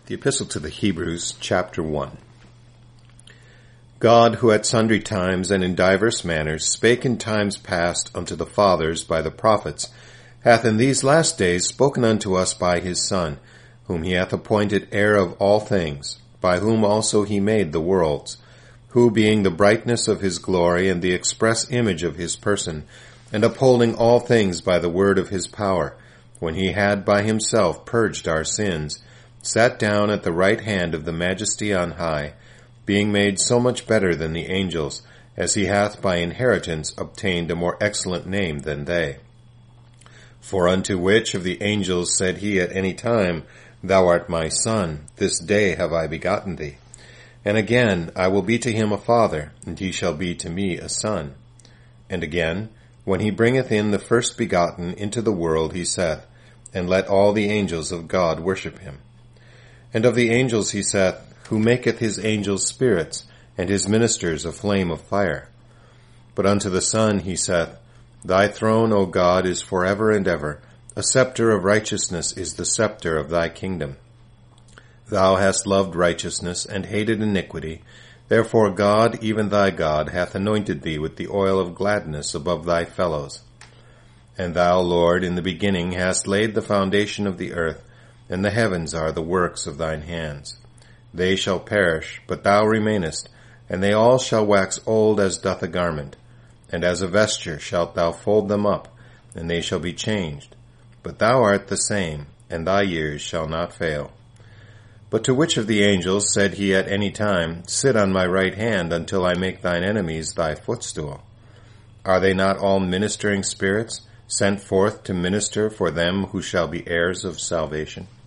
The Epistle to the Hebrews, chapter 1. God, who at sundry times and in divers manners spake in times past unto the fathers by the prophets, hath in these last days spoken unto us by his Son, whom he hath appointed heir of all things, by whom also he made the worlds, who being the brightness of his glory and the express image of his person, and upholding all things by the word of his power, when he had by himself purged our sins, sat down at the right hand of the Majesty on high, being made so much better than the angels, as he hath by inheritance obtained a more excellent name than they. For unto which of the angels said he at any time, Thou art my Son, this day have I begotten thee? And again, I will be to him a father, and he shall be to me a son. And again, when he bringeth in the first begotten into the world, he saith, And let all the angels of God worship him. And of the angels he saith, Who maketh his angels spirits, and his ministers a flame of fire. But unto the Son he saith, Thy throne, O God, is forever and ever. A scepter of righteousness is the scepter of thy kingdom. Thou hast loved righteousness, and hated iniquity. Therefore God, even thy God, hath anointed thee with the oil of gladness above thy fellows. And thou, Lord, in the beginning hast laid the foundation of the earth, and the heavens are the works of thine hands. They shall perish, but thou remainest, and they all shall wax old as doth a garment. And as a vesture shalt thou fold them up, and they shall be changed. But thou art the same, and thy years shall not fail. But to which of the angels said he at any time, Sit on my right hand until I make thine enemies thy footstool? Are they not all ministering spirits, sent forth to minister for them who shall be heirs of salvation?